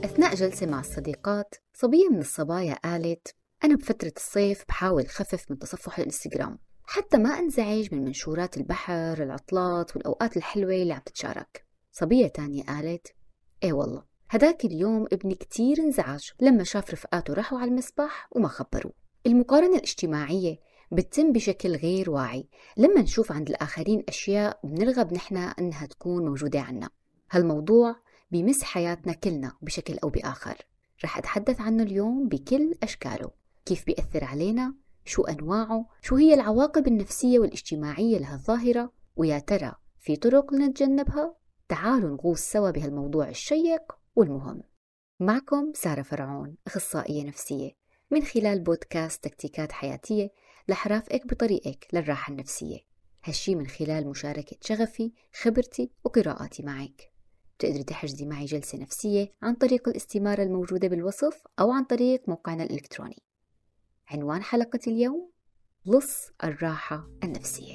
أثناء جلسة مع الصديقات، صبية من الصبايا قالت: أنا بفترة الصيف بحاول خفف من تصفح الإنستغرام حتى ما أنزعج من منشورات البحر، العطلات والأوقات الحلوة اللي عم تتشارك. صبية تانية قالت: إيه والله، هداك اليوم ابني كتير انزعج لما شاف رفقاته راحوا على المسبح وما خبروه. المقارنة الاجتماعية بتتم بشكل غير واعي لما نشوف عند الآخرين أشياء بنرغب نحن أنها تكون موجودة عنا. هالموضوع بيمس حياتنا كلنا بشكل أو بآخر. رح أتحدث عنه اليوم بكل أشكاله، كيف بيأثر علينا، شو أنواعه، شو هي العواقب النفسية والاجتماعية لهالظاهرة، ويا ترى في طرق لنتجنبها؟ تعالوا نغوص سوا بهالموضوع الشيق والمهم. معكم سارة فرعون، أخصائية نفسية، من خلال بودكاست تكتيكات حياتية رح رافقك بطريقك للراحة النفسية. هالشي من خلال مشاركة شغفي، خبرتي وقراءاتي معك. تقدري تحجزي معي جلسة نفسية عن طريق الاستمارة الموجودة بالوصف أو عن طريق موقعنا الإلكتروني. عنوان حلقة اليوم: لص الراحة النفسية.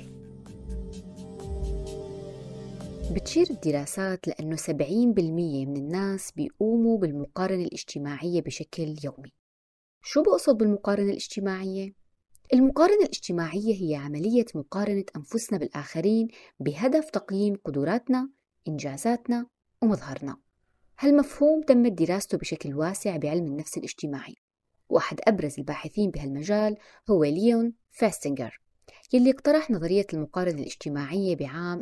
بتشير الدراسات لأنه 70% من الناس بيقوموا بالمقارنة الاجتماعية بشكل يومي. شو بقصد بالمقارنة الاجتماعية؟ المقارنة الاجتماعية هي عملية مقارنة أنفسنا بالآخرين بهدف تقييم قدراتنا، إنجازاتنا ومظهرنا. هالمفهوم تمت دراسته بشكل واسع بعلم النفس الاجتماعي، وأحد أبرز الباحثين بهالمجال هو ليون فاستنجر، يلي اقترح نظرية المقارنة الاجتماعية بعام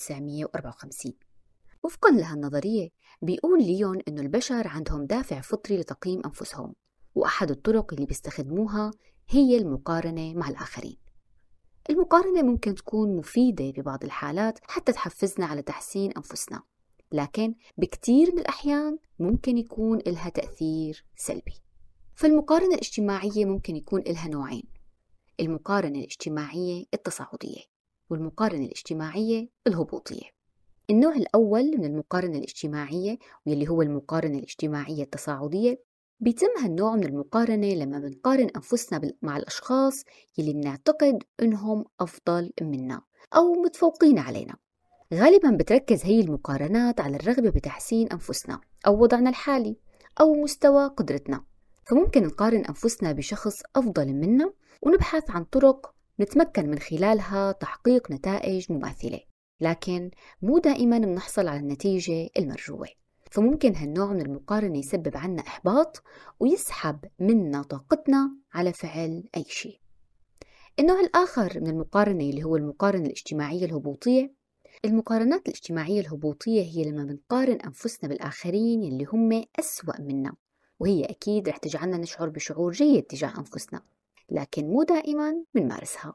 1954. وفقاً لهالنظرية بيقول ليون إنه البشر عندهم دافع فطري لتقييم أنفسهم، وأحد الطرق اللي بيستخدموها هي المقارنة مع الآخرين. المقارنة ممكن تكون مفيدة ببعض الحالات حتى تحفزنا على تحسين أنفسنا، لكن بكتير من الأحيان ممكن يكون إلها تأثير سلبي. فالمقارنة الاجتماعية ممكن يكون إلها نوعين: المقارنة الاجتماعية التصاعدية والمقارنة الاجتماعية الهبوطية. النوع الأول من المقارنة الاجتماعية، واللي هو المقارنة الاجتماعية التصاعدية، بيتم هالنوع من المقارنة لما بنقارن أنفسنا مع الأشخاص يلي بنعتقد أنهم أفضل منا أو متفوقين علينا. غالباً بتركز هي المقارنات على الرغبة بتحسين أنفسنا أو وضعنا الحالي أو مستوى قدرتنا، فممكن نقارن أنفسنا بشخص أفضل منا ونبحث عن طرق نتمكن من خلالها تحقيق نتائج مماثلة، لكن مو دائماً بنحصل على النتيجة المرجوة. فممكن هالنوع من المقارنة يسبب عنا إحباط ويسحب منا طاقتنا على فعل أي شيء. النوع الآخر من المقارنة اللي هو المقارنة الاجتماعية الهبوطية. المقارنات الاجتماعية الهبوطية هي لما بنقارن أنفسنا بالآخرين اللي هم أسوأ منا، وهي أكيد رح تجعلنا نشعر بشعور جيد تجاه أنفسنا، لكن مو دائما بنمارسها.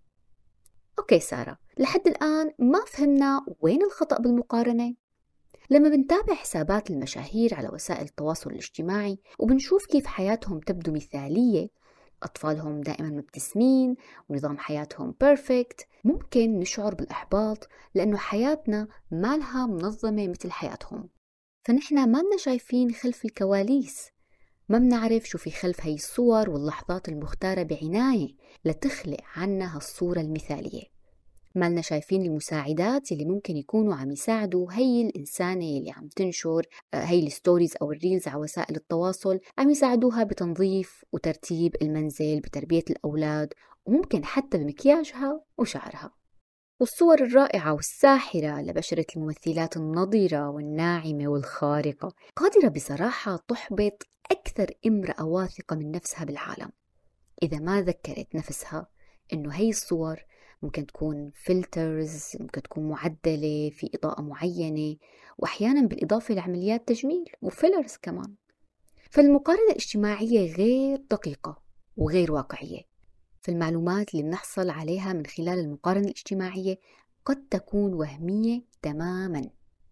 أوكي سارة، لحد الآن ما فهمنا وين الخطأ بالمقارنة. لما بنتابع حسابات المشاهير على وسائل التواصل الاجتماعي وبنشوف كيف حياتهم تبدو مثالية، أطفالهم دائما مبتسمين ونظام حياتهم بيرفكت، ممكن نشعر بالإحباط لأنه حياتنا ما لها منظمة مثل حياتهم. فنحن ما لنا شايفين خلف الكواليس، ما بنعرف شو في خلف هاي الصور واللحظات المختارة بعناية لتخلق عنا هالصورة المثالية. ما لنا شايفين المساعدات اللي ممكن يكونوا عم يساعدوا هي الإنسانة اللي عم تنشر هي الستوريز أو الريلز على وسائل التواصل، عم يساعدوها بتنظيف وترتيب المنزل، بتربية الأولاد، وممكن حتى بمكياجها وشعرها. والصور الرائعة والساحرة لبشرة الممثلات النضرة والناعمة والخارقة قادرة بصراحة تحبط أكثر امرأة واثقة من نفسها بالعالم إذا ما ذكرت نفسها إنه هي الصور ممكن تكون فلترز، ممكن تكون معدلة في إضاءة معينة، وأحيانا بالإضافة لعمليات تجميل وفيلرز كمان. فالمقارنة الاجتماعية غير دقيقة وغير واقعية. فالمعلومات اللي بنحصل عليها من خلال المقارنة الاجتماعية قد تكون وهمية تماما.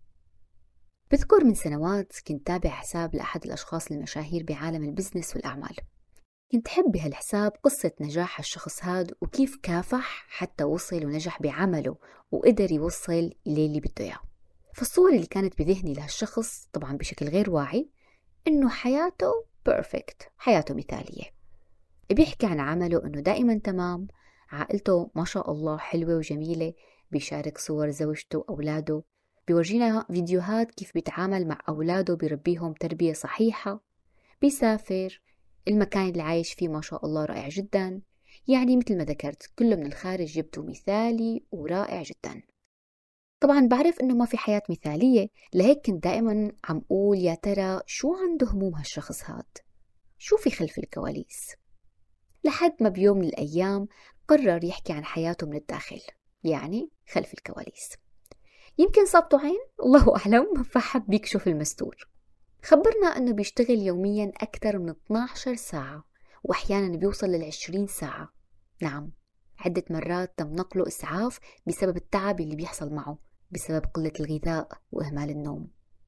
بذكر من سنوات كنت تابع حساب لأحد الأشخاص المشاهير بعالم البزنس والأعمال. كنت حب بهالحساب قصة نجاح الشخص هاد وكيف كافح حتى وصل ونجح بعمله وقدر يوصل للي بده إياه. فالصور اللي كانت بذهني لهالشخص طبعا بشكل غير واعي إنه حياته بيرفكت، حياته مثالية. بيحكي عن عمله إنه دائما تمام، عائلته ما شاء الله حلوة وجميلة، بيشارك صور زوجته وأولاده، بيورجينا فيديوهات كيف بيتعامل مع أولاده، بيربيهم تربية صحيحة، بيسافر، المكان اللي عايش فيه ما شاء الله رائع جدا. يعني مثل ما ذكرت كله من الخارج جبته مثالي ورائع جدا. طبعا بعرف انه ما في حياة مثالية، لهيك كنت دائما عم قول يا ترى شو عنده هموم هالشخص هاد، شو في خلف الكواليس. لحد ما بيوم من الأيام قرر يحكي عن حياته من الداخل، يعني خلف الكواليس. يمكن صابته عين، الله أعلم، فحب يكشف المستور. خبرنا أنه بيشتغل يوميا أكثر من 12 ساعة، وأحيانا بيوصل لل20 ساعة. نعم، عدة مرات تم نقله إسعاف بسبب التعب اللي بيحصل معه بسبب قلة الغذاء وإهمال النوم.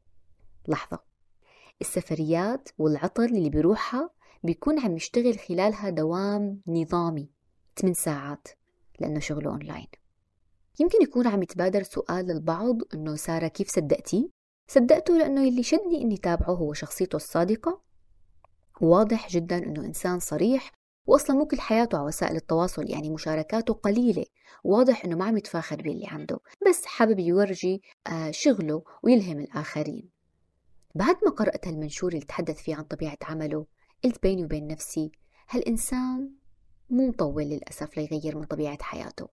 لحظة، السفريات والعطل اللي بيروحها بيكون عم يشتغل خلالها دوام نظامي 8 ساعات لأنه شغله أونلاين. يمكن يكون عم يتبادر سؤال للبعض إنه سارة كيف صدقتي؟ صدقته لأنه يلي شدني إني تابعه هو شخصيته الصادقة، واضح جدا إنه إنسان صريح، وأصلا مو كل حياته على وسائل التواصل، يعني مشاركاته قليلة، واضح إنه ما عم يتفاخر باللي عنده، بس حابب يورجي شغله ويلهم الآخرين. بعد ما قرأت المنشور اللي تحدث فيه عن طبيعة عمله، قلت بيني وبين نفسي هالإنسان مو مطول للأسف ليغير من طبيعة حياته،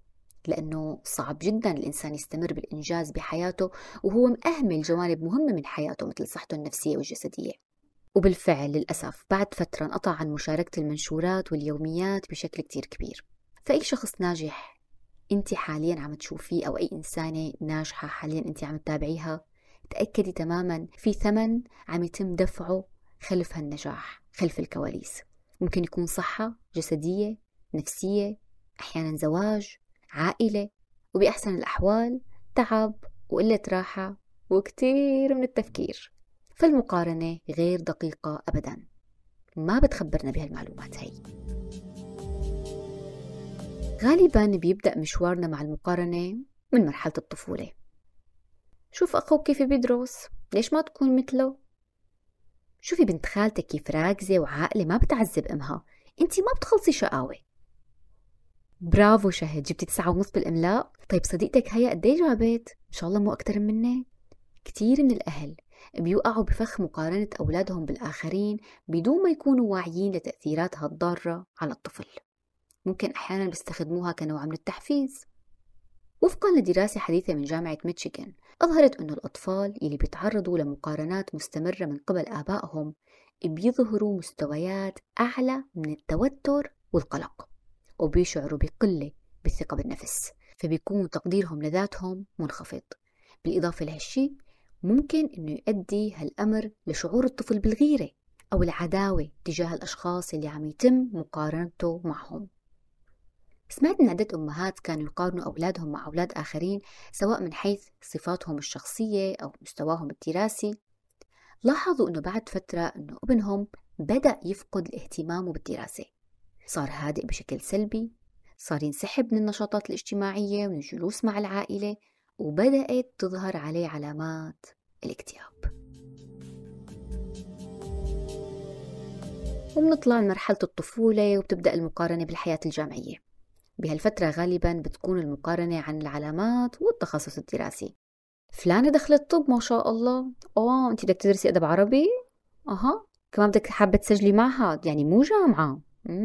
لأنه صعب جدا الإنسان يستمر بالإنجاز بحياته وهو مأهمل جوانب مهمة من حياته مثل صحته النفسية والجسدية. وبالفعل للأسف بعد فترة انقطع عن مشاركة المنشورات واليوميات بشكل كتير كبير. فأي شخص ناجح انت حاليا عم تشوفيه، أو أي إنسانة ناجحة حاليا انت عم تتابعيها، تأكدي تماما في ثمن عم يتم دفعه خلف هالنجاح، خلف الكواليس. ممكن يكون صحة جسدية، نفسية، أحيانا زواج، عائلة، وبأحسن الأحوال تعب وقلة راحة وكتير من التفكير. فالمقارنة غير دقيقة أبدا، ما بتخبرنا بهالمعلومات هي. غالبا بيبدأ مشوارنا مع المقارنة من مرحلة الطفولة. شوف أخوك كيف بيدرس، ليش ما تكون مثله؟ شوفي بنت خالتك كيف راكزة وعاقلة ما بتعذب أمها، انتي ما بتخلصي شقاوة. برافو شهد، جبتي 9.5 بالإملاء. طيب صديقتك هيا قديه جابت؟ إن شاء الله مو أكتر مني. كتير من الأهل بيوقعوا بفخ مقارنة أولادهم بالآخرين بدون ما يكونوا واعيين لتأثيراتها الضارة على الطفل. ممكن أحيانا بيستخدموها كنوع من التحفيز. وفقا لدراسة حديثة من جامعة ميشيغان، أظهرت أن الأطفال اللي بيتعرضوا لمقارنات مستمرة من قبل آبائهم بيظهروا مستويات أعلى من التوتر والقلق، وبيشعروا بقلة بالثقة بالنفس، فبيكون تقديرهم لذاتهم منخفض. بالإضافة لهالشي ممكن أنه يؤدي هالأمر لشعور الطفل بالغيرة أو العداوة تجاه الأشخاص اللي عم يتم مقارنته معهم. سمعت من عدة أمهات كانوا يقارنوا أولادهم مع أولاد آخرين سواء من حيث صفاتهم الشخصية أو مستواهم الدراسي. لاحظوا أنه بعد فترة أنه ابنهم بدأ يفقد الاهتمام بالدراسة، صار هادئ بشكل سلبي، صار ينسحب من النشاطات الاجتماعية ومن الجلوس مع العائلة، وبدأت تظهر عليه علامات الاكتئاب. وبنطلع من مرحلة الطفولة وبتبدأ المقارنة بالحياة الجامعية. بهالفترة غالبا بتكون المقارنة عن العلامات والتخصص الدراسي. فلانة دخلت طب ما شاء الله، انتي بدك تدرسي أدب عربي؟ كمان بدك حابة تسجلي معهد، يعني مو جامعة.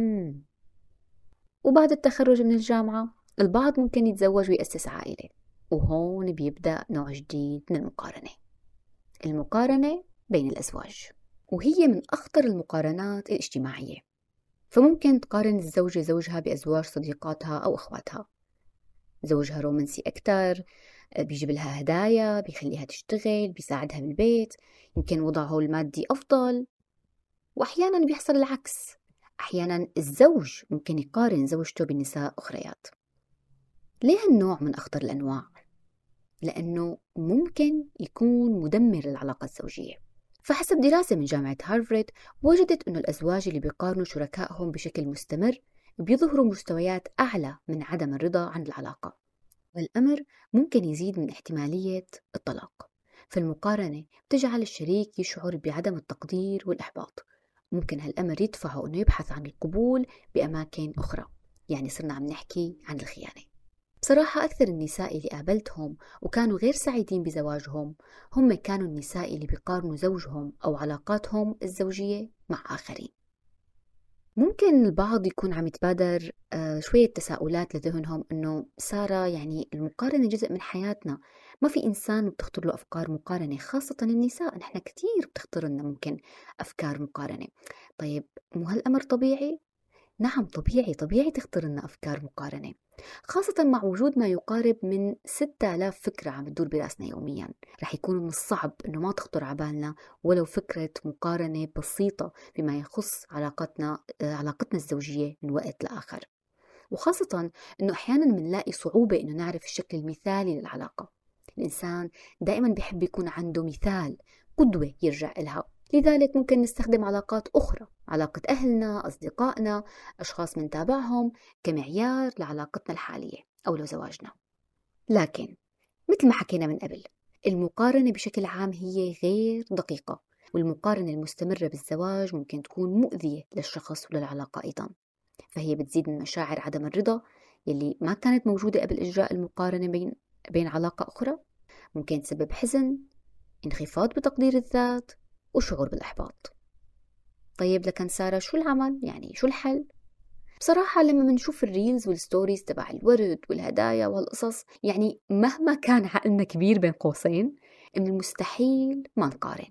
وبعد التخرج من الجامعة البعض ممكن يتزوج ويأسس عائلة، وهون بيبدأ نوع جديد من المقارنة، المقارنة بين الأزواج، وهي من أخطر المقارنات الاجتماعية. فممكن تقارن الزوجة زوجها بأزواج صديقاتها أو أخواتها. زوجها رومانسي أكتر، بيجيب لها هدايا، بيخليها تشتغل، بيساعدها بالبيت، يمكن وضعه المادي أفضل. وأحيانا بيحصل العكس، أحيانا الزوج ممكن يقارن زوجته بنساء أخريات. ليه هالنوع من أخطر الأنواع؟ لأنه ممكن يكون مدمر للعلاقة الزوجية. فحسب دراسة من جامعة هارفارد وجدت أنه الأزواج اللي بيقارنوا شركائهم بشكل مستمر بيظهروا مستويات أعلى من عدم الرضا عن العلاقة، والأمر ممكن يزيد من احتمالية الطلاق. فالمقارنة بتجعل الشريك يشعر بعدم التقدير والإحباط. ممكن هالأمر يدفعه أنه يبحث عن القبول بأماكن أخرى، يعني صرنا عم نحكي عن الخيانة. بصراحة أكثر النساء اللي قابلتهم وكانوا غير سعيدين بزواجهم هم كانوا النساء اللي بيقارنوا زوجهم أو علاقاتهم الزوجية مع آخرين. ممكن البعض يكون عم يتبادر شوية تساؤلات لذهنهم إنه سارة، يعني المقارنة جزء من حياتنا، ما في إنسان بتخطر له أفكار مقارنة، خاصة النساء نحن كتير بتخطر لنا ممكن أفكار مقارنة. طيب، مو هالأمر طبيعي؟ نعم، طبيعي تخطر لنا أفكار مقارنة، خاصة مع وجود ما يقارب من 6000 فكرة عم تدور براسنا يوميا. رح يكون من الصعب أنه ما تخطر عبالنا ولو فكرة مقارنة بسيطة فيما يخص علاقتنا الزوجية من وقت لآخر، وخاصة أنه أحيانا بنلاقي صعوبة أنه نعرف الشكل المثالي للعلاقة. الإنسان دائما بيحب يكون عنده مثال، قدوة يرجع إلها، لذلك ممكن نستخدم علاقات أخرى، علاقة أهلنا، أصدقائنا، أشخاص منتابعهم كمعيار لعلاقتنا الحالية أو لزواجنا. لكن مثل ما حكينا من قبل، المقارنة بشكل عام هي غير دقيقة، والمقارنة المستمرة بالزواج ممكن تكون مؤذية للشخص وللعلاقة أيضا، فهي بتزيد من مشاعر عدم الرضا يلي ما كانت موجودة قبل إجراء المقارنة بين علاقة أخرى. ممكن تسبب حزن، انخفاض بتقدير الذات، وشعور بالإحباط. طيب لكن سارة، شو العمل؟ يعني شو الحل؟ بصراحة لما منشوف الريلز والستوريز تبع الورد والهدايا والقصص، يعني مهما كان عقلنا كبير بين قوسين، من المستحيل ما نقارن.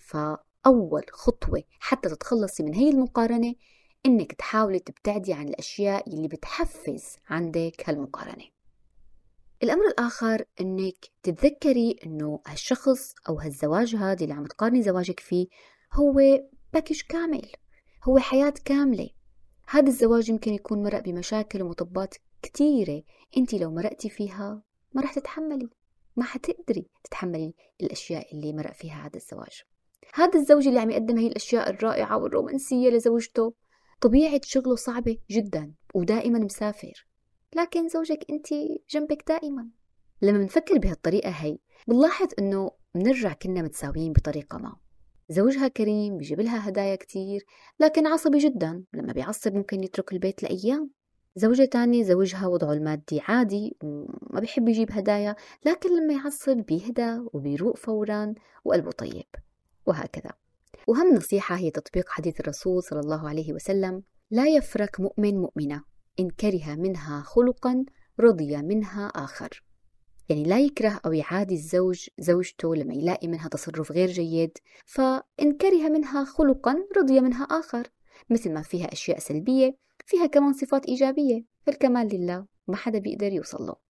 فأول خطوة حتى تتخلصي من هي المقارنة إنك تحاولي تبتعدي عن الأشياء اللي بتحفز عندك هالمقارنة. الأمر الآخر إنك تتذكري إنه هالشخص أو هالزواج هذا اللي عم تقارني زواجك فيه هو باكج كامل، هو حياة كاملة. هذا الزواج يمكن يكون مرق بمشاكل ومطبات كتيرة، انتي لو مرقتي فيها ما رح تتحملي، ما حتقدري تتحملي الأشياء اللي مرق فيها هذا الزواج. هذا الزوج اللي عم يقدم هي الأشياء الرائعة والرومانسية لزوجته، طبيعة شغله صعبة جدا ودائما مسافر، لكن زوجك انتي جنبك دائما. لما بنفكر بهالطريقة هي بنلاحظ انه بنرجع كنا متساويين بطريقة ما. زوجها كريم بيجيب لها هدايا كتير، لكن عصبي جدا، لما بيعصب ممكن يترك البيت لأيام. زوجة تانية زوجها وضعه المادي عادي وما بيحب يجيب هدايا، لكن لما يعصب بيهدى وبيروق فورا وقلبه طيب، وهكذا. وهم نصيحة هي تطبيق حديث الرسول صلى الله عليه وسلم: لا يفرق مؤمن مؤمنة إن كره منها خلقا رضي منها آخر. يعني لا يكره أو يعادي الزوج زوجته لما يلاقي منها تصرف غير جيد، فإن كره منها خلقا رضي منها آخر. مثل ما فيها أشياء سلبية، فيها كمان صفات إيجابية، فالكمال لله، ما حدا بيقدر يوصل له.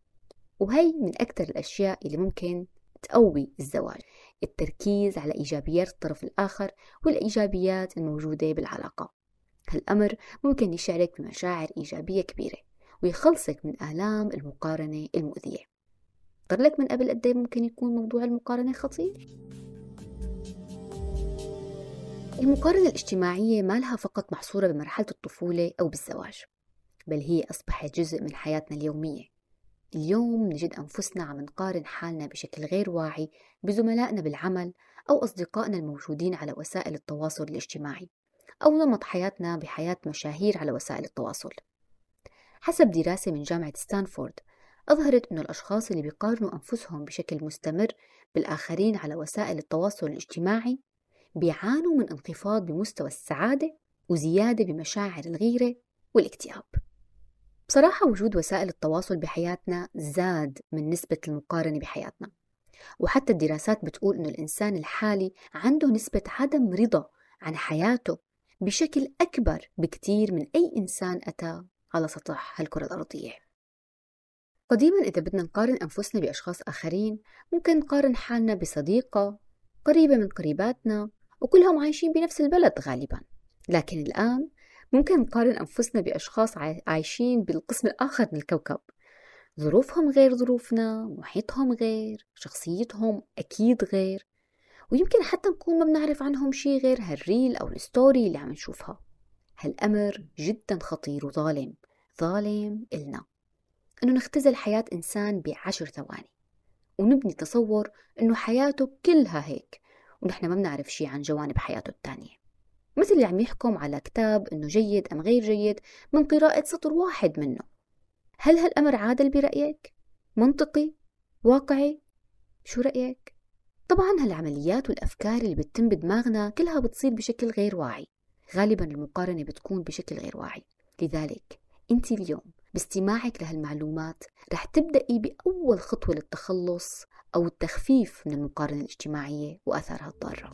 وهي من أكثر الأشياء اللي ممكن تقوي الزواج، التركيز على إيجابيات الطرف الآخر والإيجابيات الموجودة بالعلاقة. هالأمر ممكن يشعرك بمشاعر إيجابية كبيرة ويخلصك من آلام المقارنة المؤذية. طر لك من قبل قد ايه ممكن يكون موضوع المقارنة خطير؟ المقارنة الاجتماعية ما لها فقط محصورة بمرحلة الطفولة أو بالزواج، بل هي أصبحت جزء من حياتنا اليومية. اليوم نجد أنفسنا عم نقارن حالنا بشكل غير واعي بزملائنا بالعمل أو أصدقائنا الموجودين على وسائل التواصل الاجتماعي، أو نمط حياتنا بحياة مشاهير على وسائل التواصل. حسب دراسة من جامعة ستانفورد، أظهرت أن الأشخاص اللي بيقارنوا أنفسهم بشكل مستمر بالآخرين على وسائل التواصل الاجتماعي بيعانوا من انخفاض بمستوى السعادة وزيادة بمشاعر الغيرة والاكتئاب. بصراحة وجود وسائل التواصل بحياتنا زاد من نسبة المقارنة بحياتنا، وحتى الدراسات بتقول أن الإنسان الحالي عنده نسبة عدم رضا عن حياته بشكل أكبر بكتير من أي إنسان أتى على سطح هالكرة الأرضية. قديما إذا بدنا نقارن أنفسنا بأشخاص آخرين، ممكن نقارن حالنا بصديقة قريبة من قريباتنا وكلهم عايشين بنفس البلد غالبا. لكن الآن ممكن نقارن أنفسنا بأشخاص عايشين بالقسم الآخر من الكوكب، ظروفهم غير ظروفنا، محيطهم غير، شخصيتهم أكيد غير، ويمكن حتى نكون ما بنعرف عنهم شيء غير هالريل أو الستوري اللي عم نشوفها. هالأمر جدا خطير وظالم، ظالم إلنا أنه نختزل حياة إنسان ب10 ثواني ونبني تصور أنه حياته كلها هيك، ونحن ما بنعرف شيء عن جوانب حياته التانية، مثل اللي عم يحكم على كتاب أنه جيد أم غير جيد من قراءة سطر واحد منه. هل هالأمر عادل برأيك؟ منطقي؟ واقعي؟ شو رأيك؟ طبعا هالعمليات والأفكار اللي بتتم بدماغنا كلها بتصير بشكل غير واعي. غالبا المقارنة بتكون بشكل غير واعي. لذلك انت اليوم باستماعك لهالمعلومات رح تبدأي بأول خطوة للتخلص أو التخفيف من المقارنة الاجتماعية وأثارها الضارة.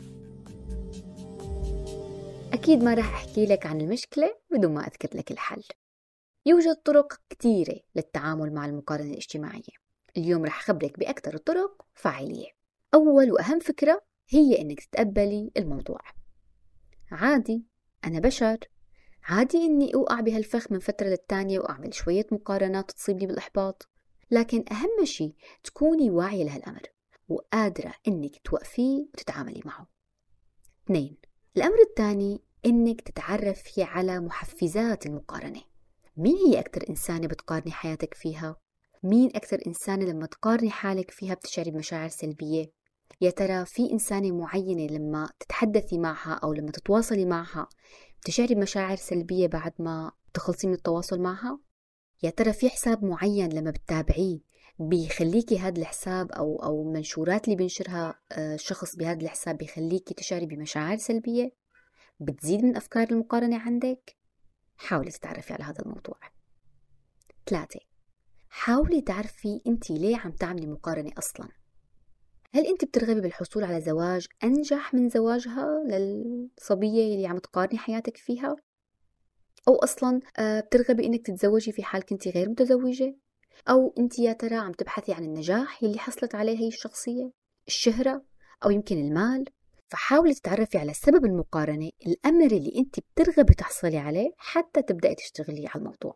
أكيد ما رح أحكي لك عن المشكلة بدون ما أذكر لك الحل. يوجد طرق كثيرة للتعامل مع المقارنة الاجتماعية. اليوم رح أخبرك بأكثر الطرق فاعلية. أول وأهم فكرة هي إنك تتقبلي الموضوع. عادي، أنا بشر، عادي إني أوقع بهالفخ من فترة للتانية وأعمل شوية مقارنات تصيبني بالإحباط. لكن أهم شيء تكوني واعية لهالأمر وقادرة إنك توقفيه وتتعاملي معه. 2. الأمر الثاني إنك تتعرفي على محفزات المقارنة. مين هي أكتر إنسانة بتقارني حياتك فيها؟ مين أكتر إنسانة لما تقارني حالك فيها بتشعري بمشاعر سلبية؟ يا ترى في إنسانة معينة لما تتحدثي معها أو لما تتواصلي معها بتشعري بمشاعر سلبية بعد ما تخلصي من التواصل معها؟ يا ترى في حساب معين لما بتتابعيه بيخليكي هذا الحساب أو المنشورات اللي بينشرها شخص بهذا الحساب بيخليكي تشعري بمشاعر سلبية؟ بتزيد من أفكار المقارنة عندك؟ حاولي تتعرفي على هذا الموضوع. 3. حاولي تعرفي أنت ليه عم تعملي مقارنة أصلا. هل أنت بترغبي بالحصول على زواج أنجح من زواجها للصبية اللي عم تقارني حياتك فيها؟ أو أصلا بترغبي أنك تتزوجي في حال كنتي غير متزوجة؟ أو أنت يا ترى عم تبحثي عن النجاح اللي حصلت عليه هي الشخصية؟ الشهرة؟ أو يمكن المال؟ فحاولي تتعرفي على سبب المقارنة، الأمر اللي أنت بترغبي تحصلي عليه حتى تبدأي تشتغلي على الموضوع.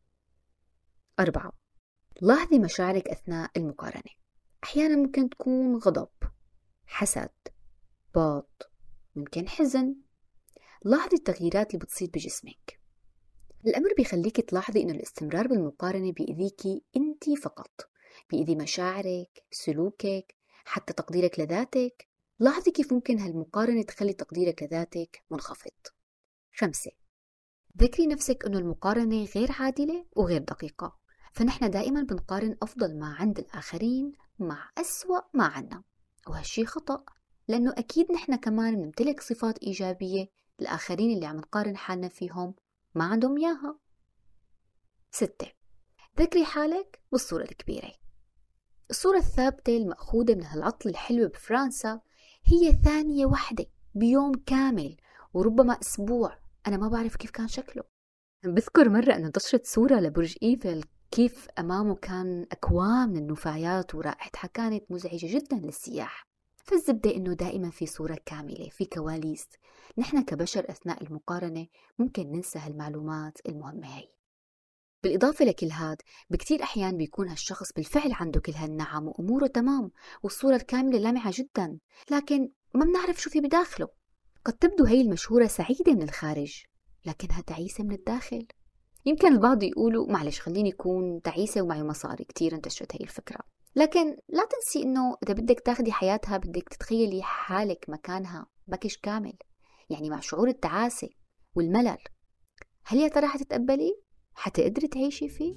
4. لاحظي مشاعرك أثناء المقارنة. أحيانا ممكن تكون غضب، حسد، إحباط، ممكن حزن. لاحظي التغييرات اللي بتصير بجسمك. الأمر بيخليك تلاحظي إنه الاستمرار بالمقارنة بيأذيكي أنتي فقط، بيأذي مشاعرك، سلوكك، حتى تقديرك لذاتك. لاحظي كيف ممكن هالمقارنة تخلي تقديرك لذاتك منخفض. 5. ذكري نفسك إنه المقارنة غير عادلة وغير دقيقة، فنحن دائما بنقارن أفضل ما عند الآخرين مع أسوأ ما عنا، وهالشي خطأ، لأنه أكيد نحن كمان بنمتلك صفات إيجابية الآخرين اللي عم نقارن حالنا فيهم ما عندهم إياها. 6. ذكري حالك بالصورة الكبيرة. الصورة الثابتة المأخوذة من هالعطلة الحلوة بفرنسا هي ثانية واحدة بيوم كامل وربما أسبوع، أنا ما بعرف كيف كان شكله. بذكر مرة أنه انتشرت صورة لبرج إيفل كيف أمامه كان أكوام من النفايات ورائحتها كانت مزعجة جدا للسياح. فالزبدة أنه دائما في صورة كاملة، في كواليس. نحن كبشر أثناء المقارنة ممكن ننسى هالمعلومات المهمة هاي. بالإضافة لكل هاد بكتير أحيان بيكون هالشخص بالفعل عنده كل هالنعم وأموره تمام والصورة الكاملة لامعة جدا، لكن ما بنعرف شو في بداخله. قد تبدو هي المشهورة سعيدة من الخارج لكنها تعيسة من الداخل. يمكن البعض يقولوا معلش خليني أكون تعيسة ومعي مصاري، كتير انتشرت هي الفكرة. لكن لا تنسي إنه إذا بدك تاخدي حياتها بدك تتخيلي حالك مكانها باكج كامل، يعني مع شعور التعاسة والملل. هل يا ترى حتتقبلي؟ حتقدري تعيشي فيه؟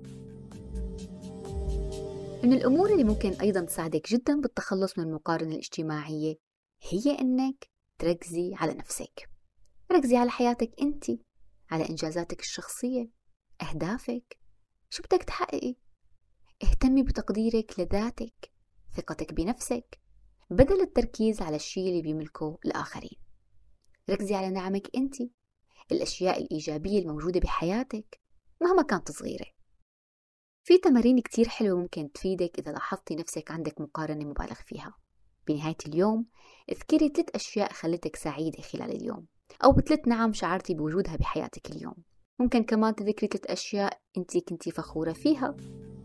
من الأمور اللي ممكن أيضا تساعدك جدا بالتخلص من المقارنة الاجتماعية هي إنك تركزي على نفسك. ركزي على حياتك أنت، على إنجازاتك الشخصية، أهدافك، شو بدك تحققي. اهتمي بتقديرك لذاتك، ثقتك بنفسك، بدل التركيز على الشيء اللي بيملكه الآخرين. ركزي على نعمك أنت، الأشياء الإيجابية الموجودة بحياتك مهما كانت صغيرة. في تمارين كتير حلوة ممكن تفيدك إذا لاحظتي نفسك عندك مقارنة مبالغ فيها. بنهاية اليوم اذكري 3 أشياء خلتك سعيدة خلال اليوم، أو 3 نعم شعرتي بوجودها بحياتك اليوم. ممكن كمان تذكري 3 أشياء أنت كنتي فخورة فيها.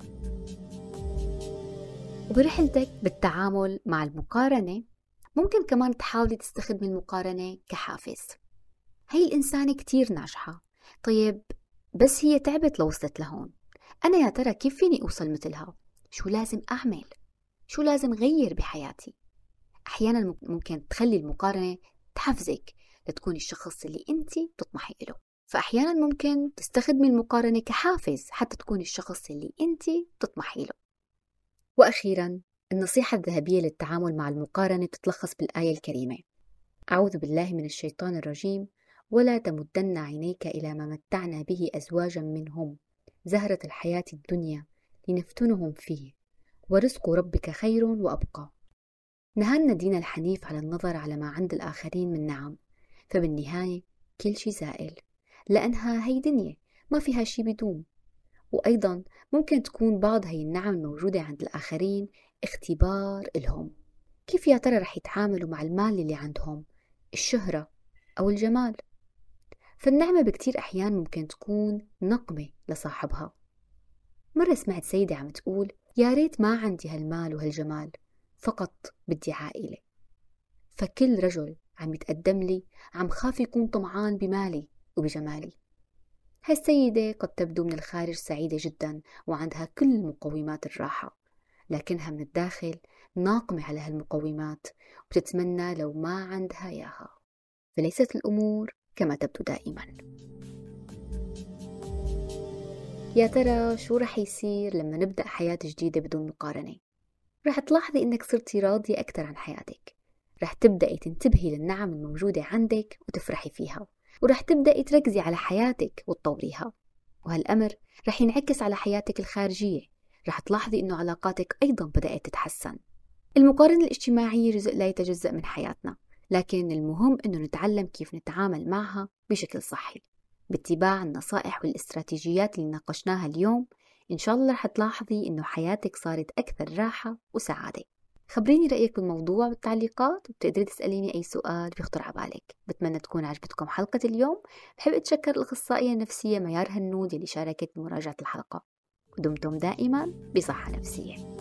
وبرحلتك بالتعامل مع المقارنة ممكن كمان تحاولي تستخدمي المقارنة كحافز. هي الإنسانة كتير ناجحة، طيب بس هي تعبت لوصلت لهون، أنا يا ترى كيف فيني أوصل مثلها؟ شو لازم أعمل؟ شو لازم غير بحياتي؟ أحيانا ممكن تخلي المقارنة تحفزك لتكوني الشخص اللي أنت تطمحي له. فأحيانا ممكن تستخدمي المقارنة كحافز حتى تكون الشخص اللي أنت تطمحي له. وأخيرا، النصيحة الذهبية للتعامل مع المقارنة تتلخص بالآية الكريمة: أعوذ بالله من الشيطان الرجيم، ولا تمدن عينيك إلى ما متعنا به أزواجا منهم زهرة الحياة الدنيا لنفتنهم فيه ورزق ربك خير وأبقى. نهانا دين الحنيف على النظر على ما عند الآخرين من نعم، فبالنهاية كل شي زائل، لأنها هي دنيا ما فيها شي بدوم. وأيضا ممكن تكون بعض هي النعم الموجودة عند الآخرين اختبار إلهم، كيف يا ترى رح يتعاملوا مع المال اللي عندهم، الشهرة أو الجمال. فالنعمة بكتير أحيان ممكن تكون نقمة لصاحبها. مرة سمعت سيدة عم تقول: يا ريت ما عندي هالمال وهالجمال، فقط بدي عائلة. فكل رجل عم يتقدم لي عم خاف يكون طمعان بمالي وبجمالي. هالسيدة قد تبدو من الخارج سعيدة جدا وعندها كل مقومات الراحة، لكنها من الداخل ناقمة على هالمقومات وبتتمنى لو ما عندها إياها. فليست الأمور كما تبدو دائما. يا ترى شو رح يصير لما نبدأ حياة جديدة بدون مقارنة؟ رح تلاحظي إنك صرتي راضية أكثر عن حياتك، رح تبدأي تنتبهي للنعم الموجودة عندك وتفرحي فيها، ورح تبدأي تركزي على حياتك وتطوريها. وهالأمر رح ينعكس على حياتك الخارجية، رح تلاحظي إنه علاقاتك أيضا بدأت تتحسن. المقارنة الاجتماعية جزء لا يتجزأ من حياتنا، لكن المهم إنه نتعلم كيف نتعامل معها بشكل صحي باتباع النصائح والاستراتيجيات اللي ناقشناها اليوم. إن شاء الله رح تلاحظي إنه حياتك صارت أكثر راحة وسعادة. خبريني رأيك بالموضوع بالتعليقات، وبتقدري تسأليني أي سؤال بيخطر على بالك. بتمنى تكون عجبتكم حلقة اليوم. بحب أتشكر الأخصائية النفسية ميار هنود اللي شاركت بمراجعة الحلقة. ودمتم دائما بصحة نفسية.